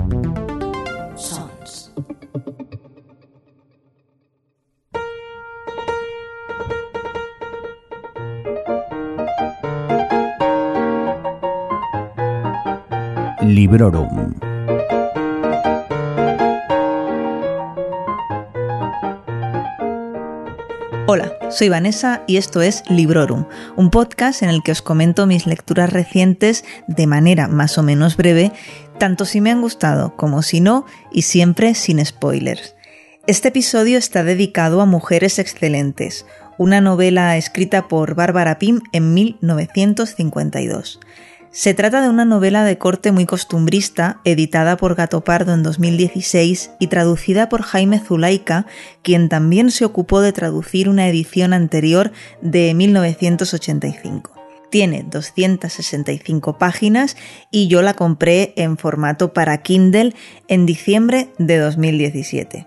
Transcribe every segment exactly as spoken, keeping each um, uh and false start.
Sons. Librorum. Hola, soy Vanessa y esto es Librorum, un podcast en el que os comento mis lecturas recientes de manera más o menos breve, tanto si me han gustado como si no, y siempre sin spoilers. Este episodio está dedicado a Mujeres Excelentes, una novela escrita por Bárbara Pym en mil novecientos cincuenta y dos. Se trata de una novela de corte muy costumbrista, editada por Gato Pardo en dos mil dieciséis y traducida por Jaime Zulaika, quien también se ocupó de traducir una edición anterior de mil novecientos ochenta y cinco. Tiene doscientas sesenta y cinco páginas y yo la compré en formato para Kindle en diciembre de dos mil diecisiete.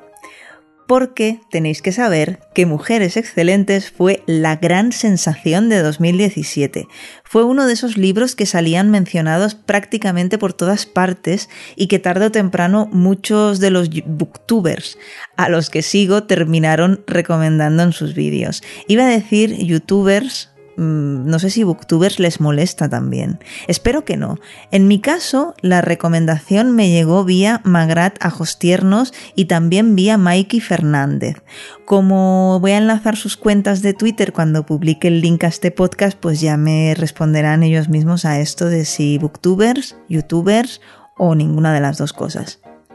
Porque tenéis que saber que Mujeres Excelentes fue la gran sensación de dos mil diecisiete. Fue uno de esos libros que salían mencionados prácticamente por todas partes y que tarde o temprano muchos de los booktubers a los que sigo terminaron recomendando en sus vídeos. Iba a decir youtubers, no sé si booktubers les molesta también. Espero que no. En mi caso, la recomendación me llegó vía Magrat Ajostiernos y también vía Mikey Fernández. Como voy a enlazar sus cuentas de Twitter cuando publique el link a este podcast, pues ya me responderán ellos mismos a esto de si booktubers, youtubers o ninguna de las dos cosas.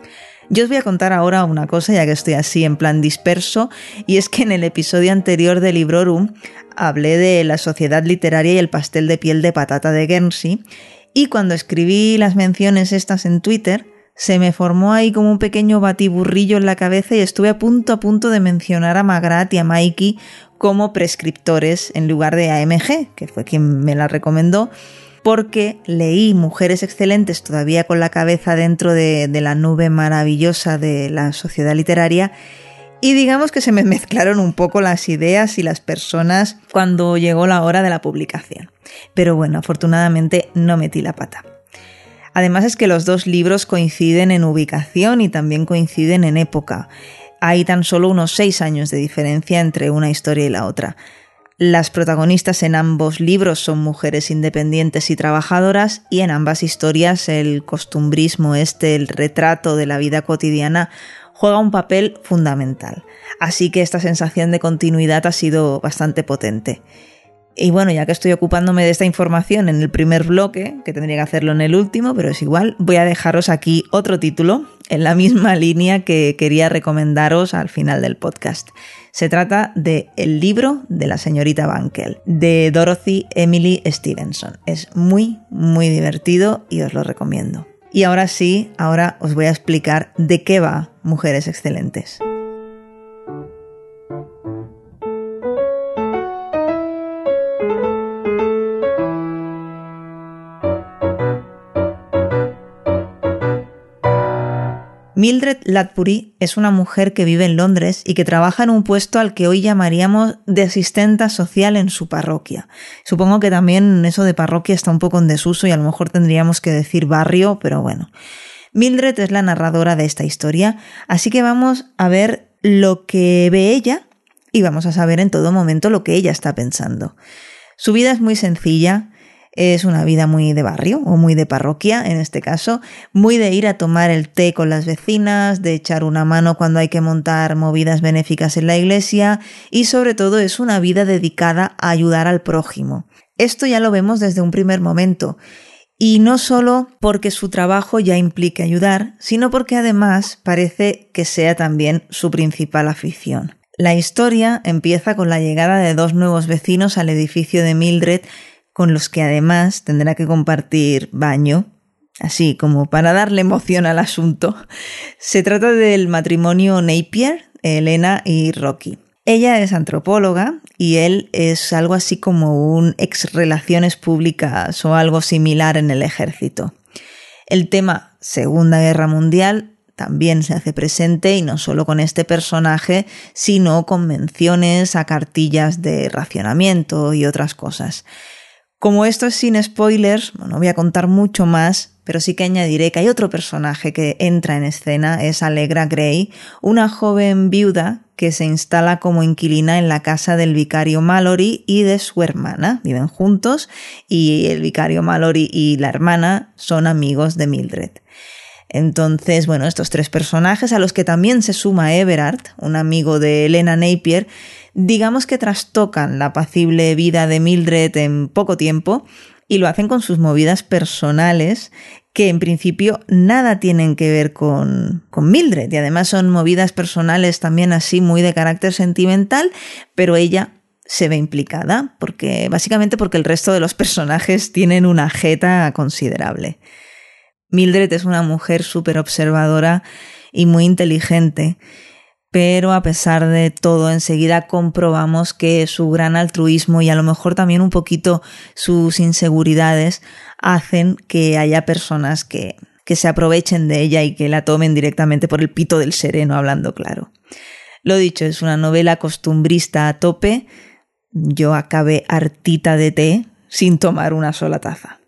Yo os voy a contar ahora una cosa, ya que estoy así en plan disperso, y es que en el episodio anterior de Librorum hablé de la sociedad literaria y el pastel de piel de patata de Guernsey, y cuando escribí las menciones estas en Twitter, se me formó ahí como un pequeño batiburrillo en la cabeza y estuve a punto a punto de mencionar a Magrat y a Mikey como prescriptores en lugar de A M G, que fue quien me la recomendó, porque leí Mujeres Excelentes todavía con la cabeza dentro de, de la nube maravillosa de la sociedad literaria y digamos que se me mezclaron un poco las ideas y las personas cuando llegó la hora de la publicación. Pero bueno, afortunadamente no metí la pata. Además es que los dos libros coinciden en ubicación y también coinciden en época. Hay tan solo unos seis años de diferencia entre una historia y la otra. Las protagonistas en ambos libros son mujeres independientes y trabajadoras y en ambas historias el costumbrismo este, el retrato de la vida cotidiana, juega un papel fundamental. Así que esta sensación de continuidad ha sido bastante potente. Y bueno, ya que estoy ocupándome de esta información en el primer bloque, que tendría que hacerlo en el último, pero es igual, voy a dejaros aquí otro título en la misma línea que quería recomendaros al final del podcast. Se trata de El libro de la señorita Bankel, de Dorothy Emily Stevenson. Es muy, muy divertido y os lo recomiendo. Y ahora sí, ahora os voy a explicar de qué va Mujeres Excelentes. Mildred Ladbury es una mujer que vive en Londres y que trabaja en un puesto al que hoy llamaríamos de asistenta social en su parroquia. Supongo que también eso de parroquia está un poco en desuso y a lo mejor tendríamos que decir barrio, pero bueno. Mildred es la narradora de esta historia, así que vamos a ver lo que ve ella y vamos a saber en todo momento lo que ella está pensando. Su vida es muy sencilla. Es una vida muy de barrio, o muy de parroquia en este caso, muy de ir a tomar el té con las vecinas, de echar una mano cuando hay que montar movidas benéficas en la iglesia y sobre todo es una vida dedicada a ayudar al prójimo. Esto ya lo vemos desde un primer momento y no solo porque su trabajo ya implique ayudar, sino porque además parece que sea también su principal afición. La historia empieza con la llegada de dos nuevos vecinos al edificio de Mildred, con los que además tendrá que compartir baño, así como para darle emoción al asunto. Se trata del matrimonio Napier, Elena y Rocky. Ella es antropóloga y él es algo así como un ex relaciones públicas o algo similar en el ejército. El tema Segunda Guerra Mundial también se hace presente y no solo con este personaje, sino con menciones a cartillas de racionamiento y otras cosas. Como esto es sin spoilers, bueno, no voy a contar mucho más, pero sí que añadiré que hay otro personaje que entra en escena, es Allegra Gray, una joven viuda que se instala como inquilina en la casa del vicario Mallory y de su hermana. Viven juntos y el vicario Mallory y la hermana son amigos de Mildred. Entonces, bueno, estos tres personajes, a los que también se suma Everard, un amigo de Elena Napier, digamos que trastocan la apacible vida de Mildred en poco tiempo y lo hacen con sus movidas personales que en principio nada tienen que ver con, con Mildred, y además son movidas personales también así muy de carácter sentimental, pero ella se ve implicada, porque básicamente porque el resto de los personajes tienen una jeta considerable. Mildred es una mujer súper observadora y muy inteligente, pero a pesar de todo enseguida comprobamos que su gran altruismo y a lo mejor también un poquito sus inseguridades hacen que haya personas que, que se aprovechen de ella y que la tomen directamente por el pito del sereno, hablando claro. Lo dicho, es una novela costumbrista a tope. Yo acabé hartita de té sin tomar una sola taza.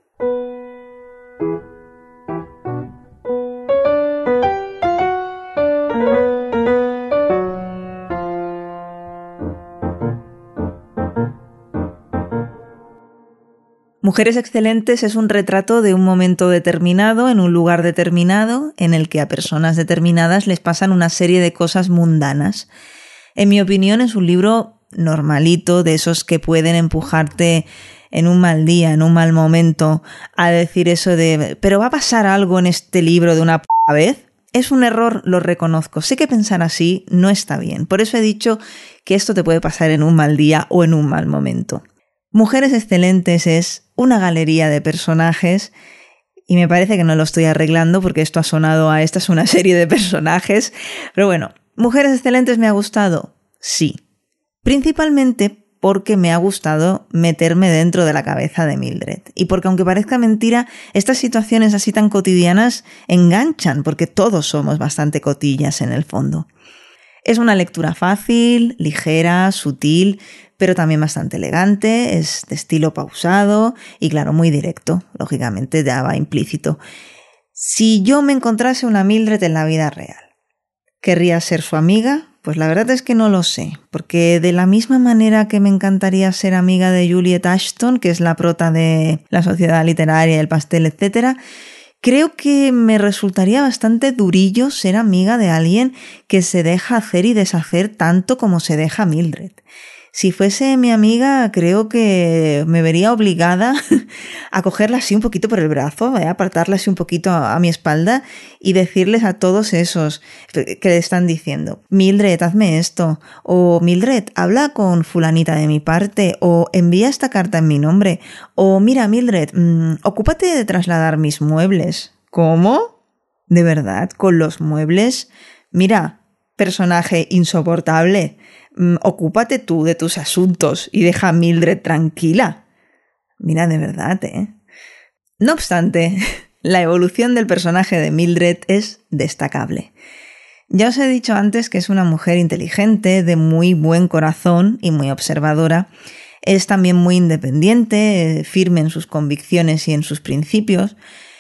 Mujeres excelentes es un retrato de un momento determinado, en un lugar determinado, en el que a personas determinadas les pasan una serie de cosas mundanas. En mi opinión es un libro normalito, de esos que pueden empujarte en un mal día, en un mal momento, a decir eso de ¿pero va a pasar algo en este libro de una p*** vez? Es un error, lo reconozco. Sé que pensar así no está bien. Por eso he dicho que esto te puede pasar en un mal día o en un mal momento. Mujeres excelentes es una galería de personajes y me parece que no lo estoy arreglando porque esto ha sonado a esta es una serie de personajes. Pero bueno, ¿Mujeres excelentes me ha gustado? Sí. Principalmente porque me ha gustado meterme dentro de la cabeza de Mildred. Y porque aunque parezca mentira, estas situaciones así tan cotidianas enganchan porque todos somos bastante cotillas en el fondo. Es una lectura fácil, ligera, sutil, pero también bastante elegante, es de estilo pausado y claro, muy directo, lógicamente ya va implícito. Si yo me encontrase una Mildred en la vida real, ¿querría ser su amiga? Pues la verdad es que no lo sé, porque de la misma manera que me encantaría ser amiga de Juliet Ashton, que es la prota de La Sociedad Literaria, El Pastel, etcétera, creo que me resultaría bastante durillo ser amiga de alguien que se deja hacer y deshacer tanto como se deja Mildred. Si fuese mi amiga, creo que me vería obligada a cogerla así un poquito por el brazo, ¿eh? Apartarla así un poquito a, a mi espalda y decirles a todos esos que le están diciendo, Mildred, hazme esto, o Mildred, habla con fulanita de mi parte, o envía esta carta en mi nombre, o mira, Mildred, mmm, ocúpate de trasladar mis muebles. ¿Cómo? ¿De verdad? ¿Con los muebles? Mira, personaje insoportable, ocúpate tú de tus asuntos y deja a Mildred tranquila. Mira, de verdad, ¿eh? No obstante, la evolución del personaje de Mildred es destacable. Ya os he dicho antes que es una mujer inteligente, de muy buen corazón y muy observadora. Es también muy independiente, firme en sus convicciones y en sus principios.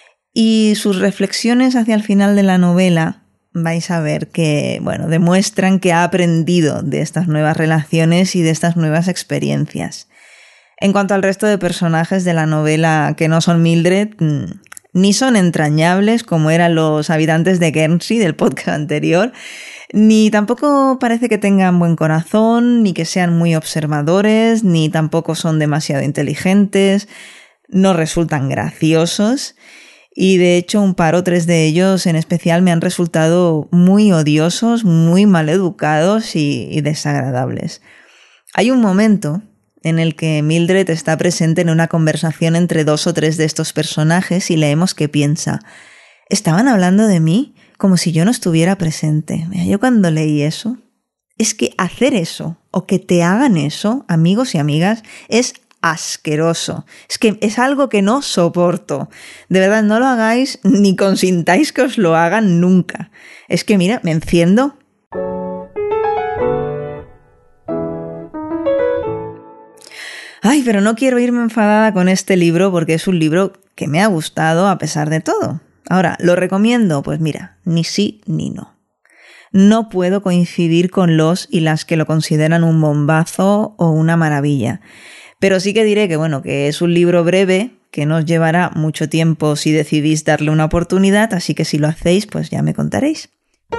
Y sus reflexiones hacia el final de la novela vais a ver que, bueno, demuestran que ha aprendido de estas nuevas relaciones y de estas nuevas experiencias. En cuanto al resto de personajes de la novela que no son Mildred, ni son entrañables como eran los habitantes de Guernsey del podcast anterior, ni tampoco parece que tengan buen corazón, ni que sean muy observadores, ni tampoco son demasiado inteligentes, no resultan graciosos. Y de hecho un par o tres de ellos en especial me han resultado muy odiosos, muy maleducados y, y desagradables. Hay un momento en el que Mildred está presente en una conversación entre dos o tres de estos personajes y leemos que piensa, ¿estaban hablando de mí? Como si yo no estuviera presente. Mira, yo cuando leí eso, es que hacer eso o que te hagan eso, amigos y amigas, es asqueroso. Es que es algo que no soporto. De verdad, no lo hagáis ni consintáis que os lo hagan nunca. Es que mira, me enciendo. Ay, Ay, pero no quiero irme enfadada con este libro porque es un libro que me ha gustado a pesar de todo. Ahora, ¿lo recomiendo? Pues mira, ni sí ni no. No puedo coincidir con los y las que lo consideran un bombazo o una maravilla. Pero sí que diré que, bueno, que es un libro breve, que no os llevará mucho tiempo si decidís darle una oportunidad, así que si lo hacéis, pues ya me contaréis.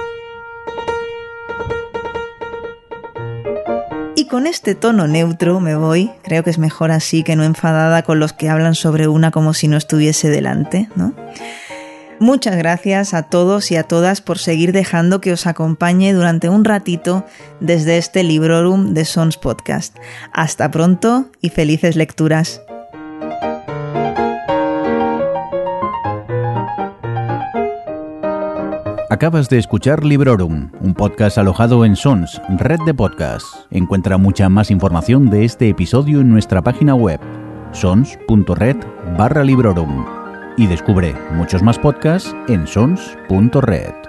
Y con este tono neutro me voy, creo que es mejor así que no enfadada con los que hablan sobre una como si no estuviese delante, ¿no? Muchas gracias a todos y a todas por seguir dejando que os acompañe durante un ratito desde este Librorum de Sons Podcast. Hasta pronto y felices lecturas. Acabas de escuchar Librorum, un podcast alojado en Sons, red de podcasts. Encuentra mucha más información de este episodio en nuestra página web, sons punto red barra Librorum. Y descubre muchos más podcasts en sons punto red.